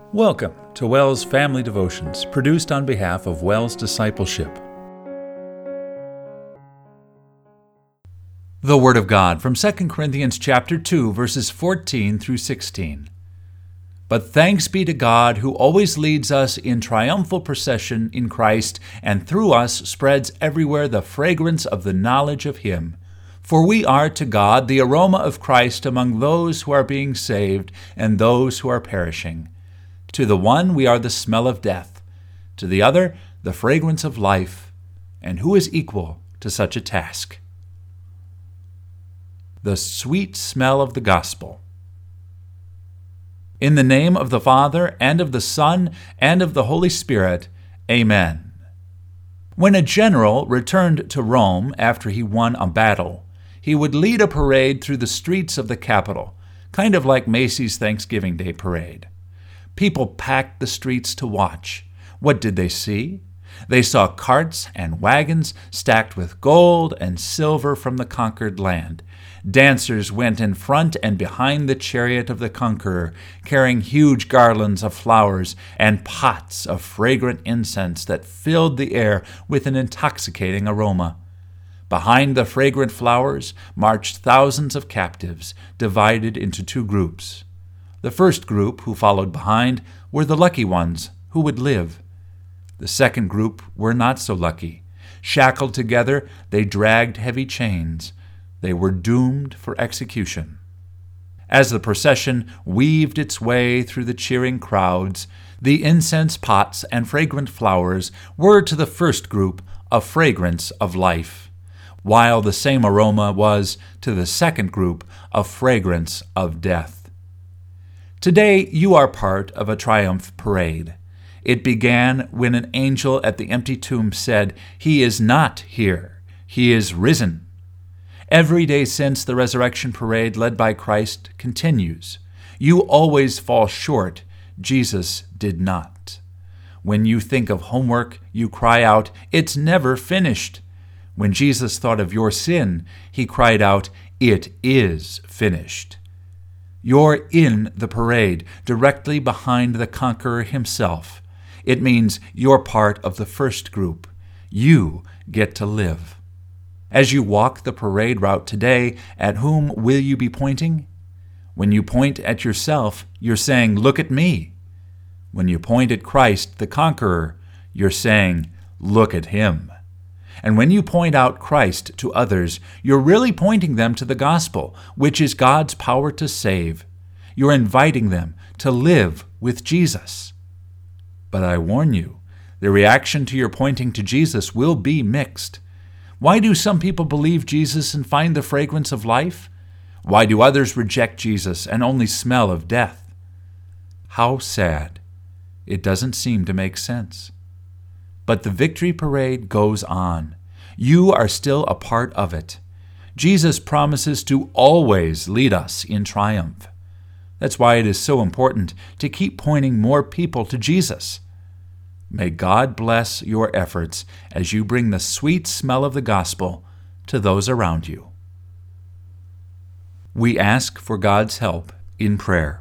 Welcome to WELS Family Devotions, produced on behalf of WELS Discipleship. The Word of God from 2 Corinthians chapter 2, verses 14 through 16. But thanks be to God who always leads us in triumphal procession in Christ, and through us spreads everywhere the fragrance of the knowledge of Him. For we are to God the aroma of Christ among those who are being saved and those who are perishing. To the one we are the smell of death, to the other the fragrance of life. And who is equal to such a task? The sweet smell of the gospel. In the name of the Father, and of the Son, and of the Holy Spirit, Amen. When a general returned to Rome after he won a battle, he would lead a parade through the streets of the capital, kind of like Macy's Thanksgiving Day Parade. People packed the streets to watch. What did they see? They saw carts and wagons stacked with gold and silver from the conquered land. Dancers went in front and behind the chariot of the conqueror, carrying huge garlands of flowers and pots of fragrant incense that filled the air with an intoxicating aroma. Behind the fragrant flowers marched thousands of captives, divided into two groups. The first group, who followed behind, were the lucky ones who would live. The second group were not so lucky. Shackled together, they dragged heavy chains. They were doomed for execution. As the procession weaved its way through the cheering crowds, the incense pots and fragrant flowers were to the first group a fragrance of life, while the same aroma was, to the second group, a fragrance of death. Today, you are part of a triumph parade. It began when an angel at the empty tomb said, "He is not here. He is risen." Every day since, the resurrection parade led by Christ continues. You always fall short. Jesus did not. When you think of homework, you cry out, "It's never finished." When Jesus thought of your sin, he cried out, "It is finished." You're in the parade, directly behind the conqueror himself. It means you're part of the first group. You get to live. As you walk the parade route today, at whom will you be pointing? When you point at yourself, you're saying, "Look at me." When you point at Christ, the conqueror, you're saying, "Look at him." And when you point out Christ to others, you're really pointing them to the gospel, which is God's power to save. You're inviting them to live with Jesus. But I warn you, the reaction to your pointing to Jesus will be mixed. Why do some people believe Jesus and find the fragrance of life? Why do others reject Jesus and only smell of death? How sad. It doesn't seem to make sense. But the victory parade goes on. You are still a part of it. Jesus promises to always lead us in triumph. That's why it is so important to keep pointing more people to Jesus. May God bless your efforts as you bring the sweet smell of the gospel to those around you. We ask for God's help in prayer.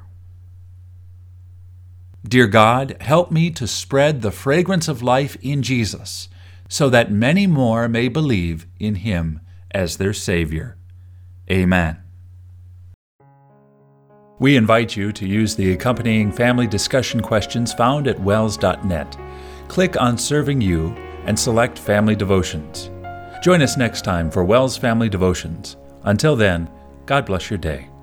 Dear God, help me to spread the fragrance of life in Jesus, so that many more may believe in Him as their Savior. Amen. We invite you to use the accompanying family discussion questions found at wels.net. Click on Serving You and select Family Devotions. Join us next time for WELS Family Devotions. Until then, God bless your day.